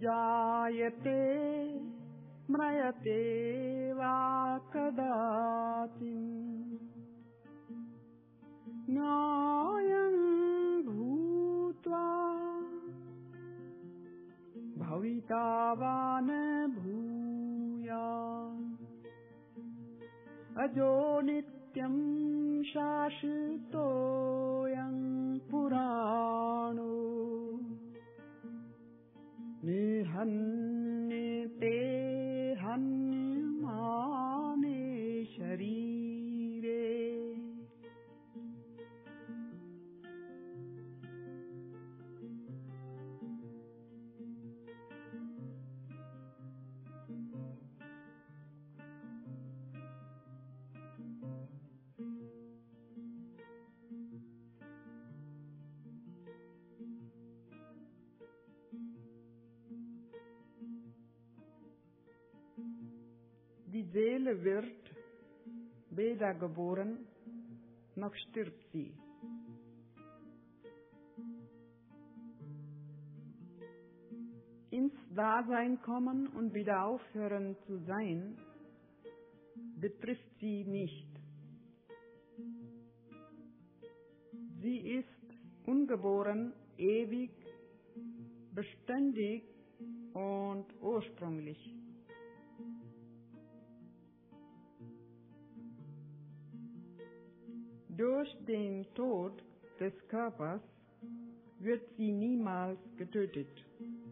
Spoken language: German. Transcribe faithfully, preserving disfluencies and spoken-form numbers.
जायते म्रियते वा कदाचित् न्यायं भूत्वा भविता वा न भूयात् अजो नित्यं शाश्वतोऽयं पुराणो निहन्यते हन्यमाने शरीरे। Die Seele wird weder geboren, noch stirbt sie. Ins Dasein kommen und wieder aufhören zu sein, betrifft sie nicht. Sie ist ungeboren, ewig, beständig und ursprünglich. Durch den Tod des Körpers wird sie niemals getötet.